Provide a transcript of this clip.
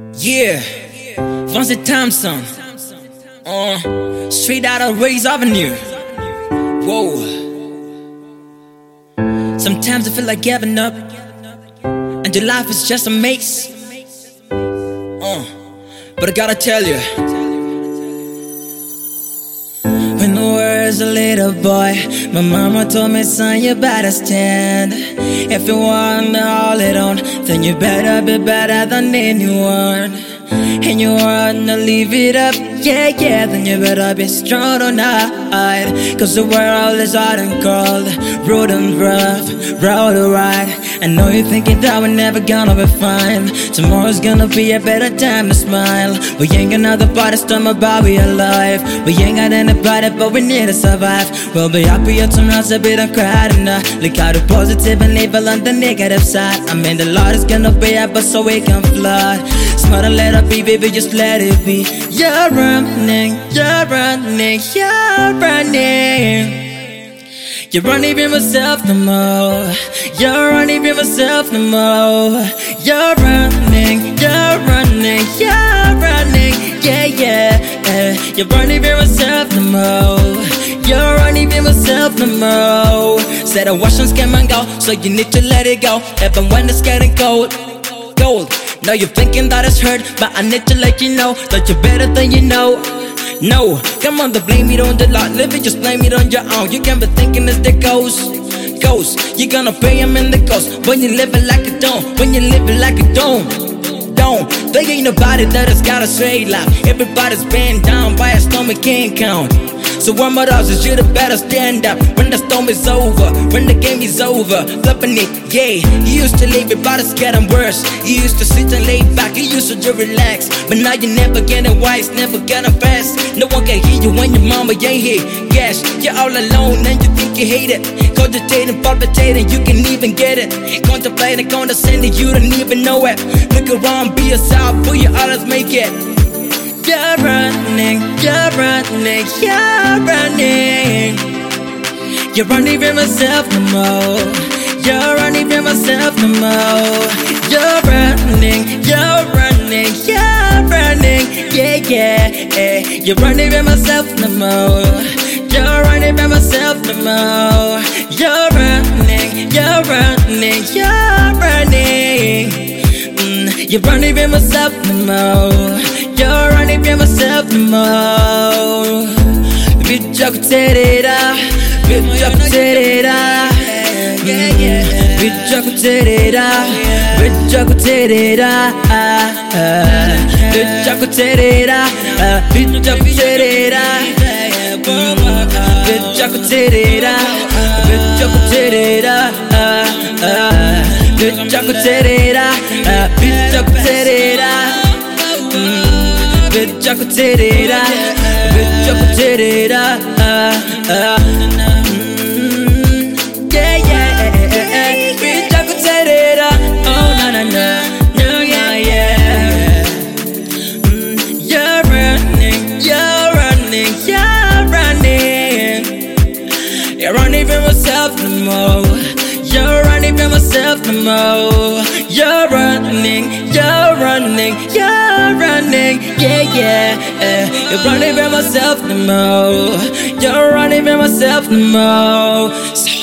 Yeah, Vance Thompson, straight out of Ray's Avenue. Whoa. Sometimes I feel like giving up, and your life is just a maze. But I gotta tell you, when I was a little boy, my mama told me, son, you better stand. If you want to hold it on, then you better be better than anyone. And you wanna leave it up, yeah, then you better be strong tonight. Cause the world is hard and cold, rude and rough, road to ride. I know you're thinking that we're never gonna be fine. Tomorrow's gonna be a better time to smile. We ain't got another part of stomach, but we alive. We ain't got anybody, but we need to survive. We'll be happier tomorrow, so we don't cry tonight. Look out the positive and leave on the negative side. I mean, the Lord is gonna be up, but so we can fly. Smart and let it be, baby, just let it be. You're running, you're running, you're running. You're running with myself no more. You're running with myself no more. You're running, you're running, you're running. Yeah. You're running with myself no more. You're running with myself no more. Said the Washington's come and go, so you need to let it go. Even when it's getting cold. Now you're thinking that it's hurt, but I need to let you know that you're better than you know. No, come on, don't blame it on the lot, live it, just blame it on your own. You can't be thinking it's the ghost. You're gonna pay him in the ghost when you live it like a don't. When you live it like a don't. There ain't nobody that has got a straight life. Everybody's been down by a storm we can't count. So one more is you better stand up when the storm is over, when the game is over. Flipping it, yeah. You used to leave it, but it's getting worse. You used to sit and lay back, you used to just relax. But now you're never getting wise, never getting fast. No one can hear you when your mama ain't here. Yes, you're all alone and you think you hate it. Cogitating, palpitating, you can even get it. Contemplating, condescending, you don't even know it. Look around, be yourself, for you others make it. You're running, you're running, you're running. You're running with myself no more. You're running with myself no more. You're running, you're running, you're running. Yeah. You're running with myself no more. You're running with myself no more. You're running, you're running, you're running. You're running with myself no more. You're running with myself no more. Bitch, terera, bitch, terera, bitch, terera, bitch, terera, bitch, terera, bitch, terera, bitch, terera, bitch, terera, bitch, terera, bitch, terera. Bitch, I could tear it up. Bitch, I could tear it up. Yeah. Bitch, I could tear it up. Oh, no, yeah. You're running, you're running, you're running. You're running for myself no more. You're running for myself no more. You're running, you're running, you're running. Yeah. You're running for myself no more. You're running for myself no more.